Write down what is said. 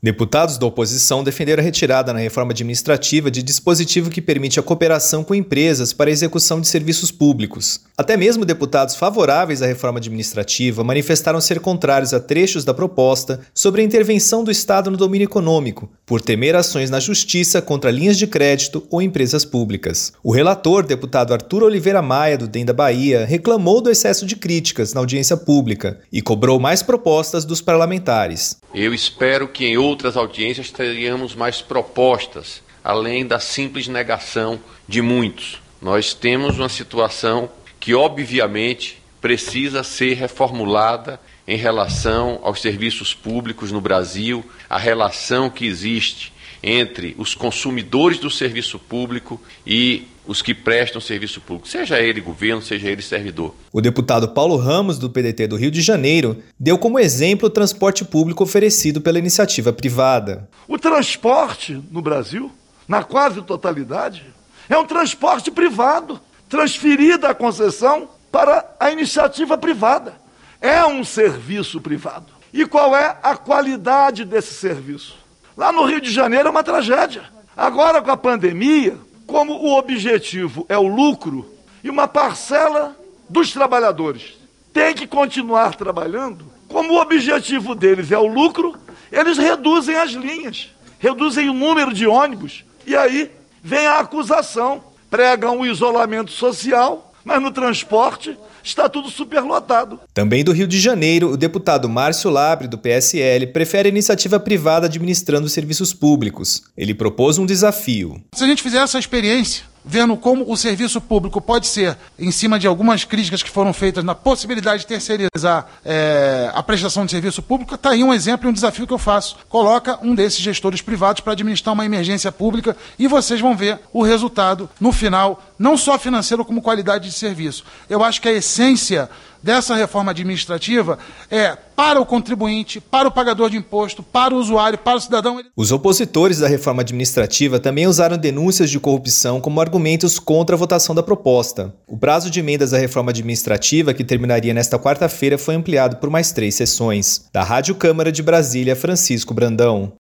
Deputados da oposição defenderam a retirada na reforma administrativa de dispositivo que permite a cooperação com empresas para a execução de serviços públicos. Até mesmo deputados favoráveis à reforma administrativa manifestaram ser contrários a trechos da proposta sobre a intervenção do Estado no domínio econômico, por temer ações na justiça contra linhas de crédito ou empresas públicas. O relator, deputado Arthur Oliveira Maia, do DEM da Bahia, reclamou do excesso de críticas na audiência pública e cobrou mais propostas dos parlamentares. Eu espero que em outras audiências tenhamos mais propostas, além da simples negação de muitos. Nós temos uma situação que, obviamente, precisa ser reformulada em relação aos serviços públicos no Brasil, a relação que existe entre os consumidores do serviço público e os que prestam serviço público, seja ele governo, seja ele servidor. O deputado Paulo Ramos, do PDT do Rio de Janeiro, deu como exemplo o transporte público oferecido pela iniciativa privada. O transporte no Brasil, na quase totalidade, é um transporte privado, transferido a concessão para a iniciativa privada. É um serviço privado. E qual é a qualidade desse serviço? Lá no Rio de Janeiro é uma tragédia. Agora, com a pandemia, como o objetivo é o lucro e uma parcela dos trabalhadores tem que continuar trabalhando, como o objetivo deles é o lucro, eles reduzem as linhas, reduzem o número de ônibus. E aí vem a acusação, pregam o isolamento social, mas no transporte está tudo superlotado. Também do Rio de Janeiro, o deputado Márcio Labre, do PSL, prefere a iniciativa privada administrando serviços públicos. Ele propôs um desafio. Se a gente fizer essa experiência, vendo como o serviço público pode ser, em cima de algumas críticas que foram feitas na possibilidade de terceirizar a prestação de serviço público, está aí um exemplo e um desafio que eu faço. Coloca um desses gestores privados para administrar uma emergência pública e vocês vão ver o resultado no final, não só financeiro como qualidade de serviço. Eu acho que a essência dessa reforma administrativa é para o contribuinte, para o pagador de imposto, para o usuário, para o cidadão. Os opositores da reforma administrativa também usaram denúncias de corrupção como argumentos contra a votação da proposta. O prazo de emendas à reforma administrativa, que terminaria nesta quarta-feira, foi ampliado por mais 3 sessões. Da Rádio Câmara de Brasília, Francisco Brandão.